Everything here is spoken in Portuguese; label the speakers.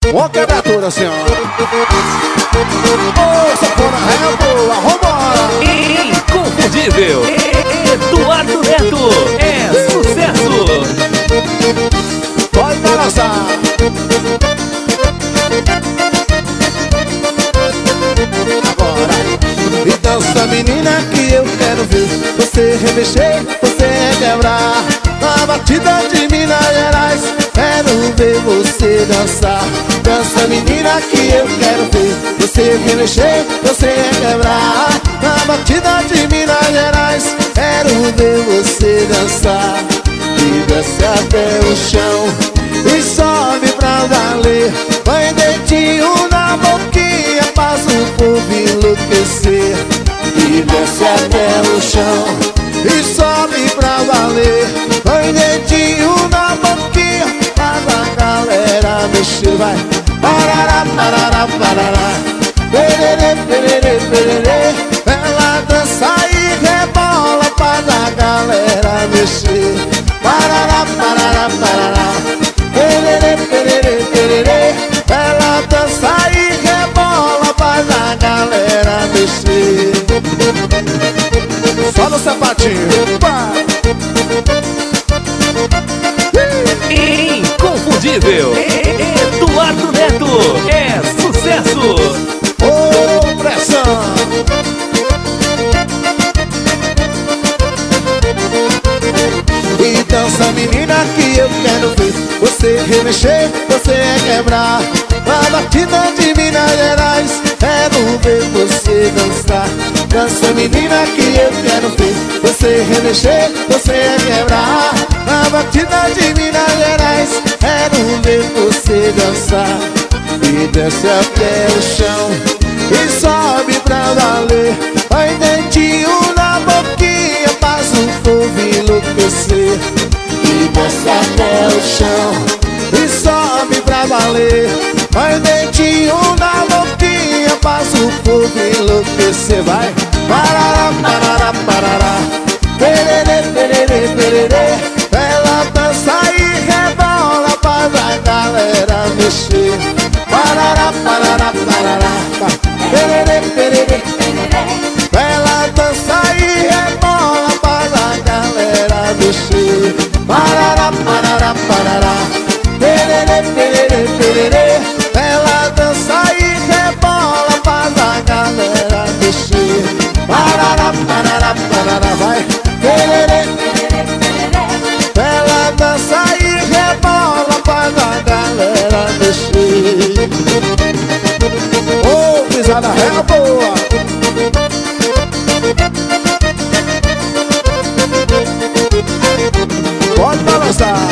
Speaker 1: Ó quebratura, assim, ó. Ô, sanfona é boa, vambora.
Speaker 2: Inconfundível Eduardo Neto é sucesso.
Speaker 1: Pode balançar. Agora. Então essa menina que eu quero ver, você remexer, você quebrar. Na batida de Minas Gerais, quero ver você dançar. Dança menina que eu quero ver, você remexer, você quebrar. Na batida de Minas Gerais, quero ver você dançar. E desce até o chão e sobe pra valer. Põe dedinho na boquinha, faz o povo enlouquecer. E desce até o chão e sobe pra valer. Põe dedinho na boquinha, faz a galera mexer. Vai, parará, parará, parará. Pererê, pererê, pererê. Ela dança e rebola, faz a galera mexer. Parará, parará, parará. Pererê, pererê, pererê. Ela dança e rebola, faz a galera mexer. Só no sapatinho.
Speaker 2: Inconfundível Eduardo Neto é sucesso.
Speaker 1: Ô, pressão. E dança menina que eu quero ver, você remexer, você quebrar. Na batida de Minas Gerais, quero ver você dançar. Dança menina que eu quero ver, você remexer, você quebrar. Na batida de Minas Gerais, quero ver você dançar. E desce até o chão e sobe pra valer. Põe dentinho na boquinha, faz o povo enlouquecer. E desce até o chão e sobe pra valer. Põe dentinho na boquinha, faz o povo enlouquecer. Vai, parará, parará, parará. Pererê, pererê, pererê. Ela dança e rebola, faz a galera mexer. Parará, parará, parará. Pererê, pererê. Ela dança e rebola, faz a galera mexer. Parará, parará, parará. Pererê, pererê, pererê. Ela dança e rebola, faz a galera mexer. Parará, parará, parará. Vai. Pererê, ela dança e rebola, faz a galera mexer. Ô, pisada é boa. Pode balançar.